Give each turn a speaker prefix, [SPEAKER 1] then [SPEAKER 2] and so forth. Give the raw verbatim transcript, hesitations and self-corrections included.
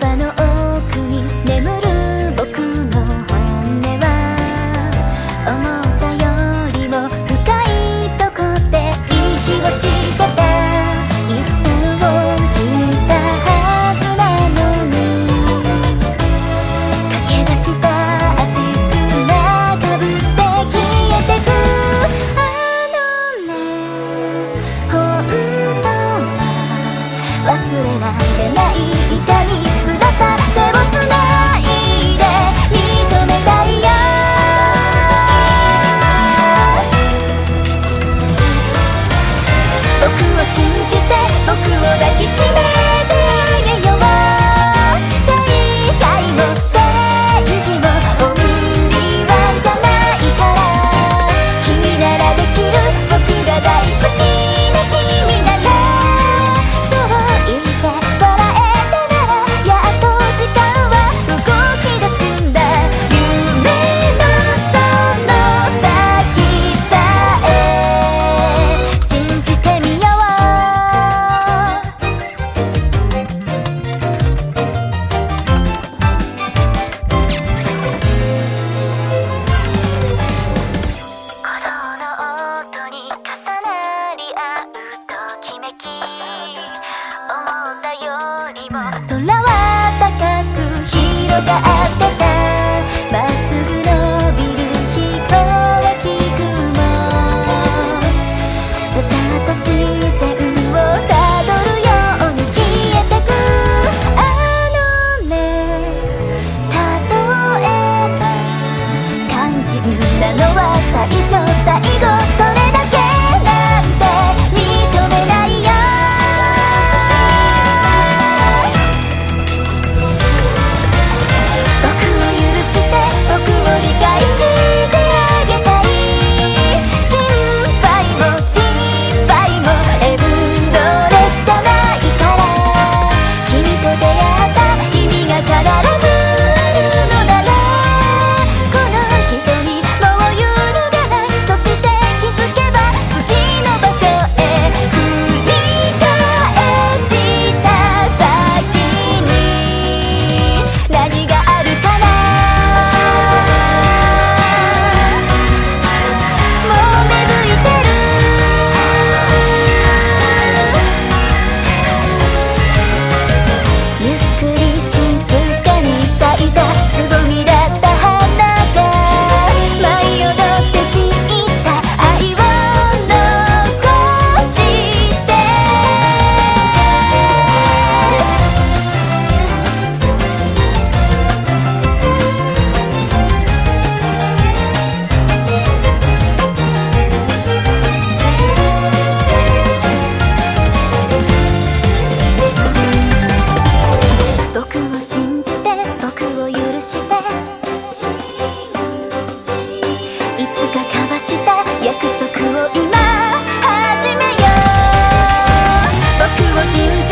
[SPEAKER 1] 葉の奥に眠る僕の本音は思ったよりも深いとこで息をしてた。一線を引いたはずなのに駆け出した足砂かぶって消えてく。あのね本当は忘れられない痛み辛さ手をつないで認めたいよ。僕を信じて僕を抱きしめてあげよう。正解も正義もオンリーワンじゃないから君ならできる僕が大好きな君ならそう言って笑えたならやっと時間は動き出すんだ。夢のその先さえ信じてみよう。鼓動の音に重なり合うときめき思ったよりも空は高く広がってた。まっすぐ伸びる飛行機雲スタート地点をたどるように消えてく。あのね例えば肝心なのは最初最後それだけなんて認めないよ。僕を許して僕を理解してあげたい。心配も心配もエンドレスじゃないから君と出会った意味が必ずあるのならこの人にもう言うのがない。そして気づけば次の場所へ繰り返した先に何があるかな。もう芽吹いてるゆっくり静かに咲いたつぼみだった花が舞い踊って散った愛を残して僕を信じて僕を許していつか交わした約束を今始めよう。僕を信じ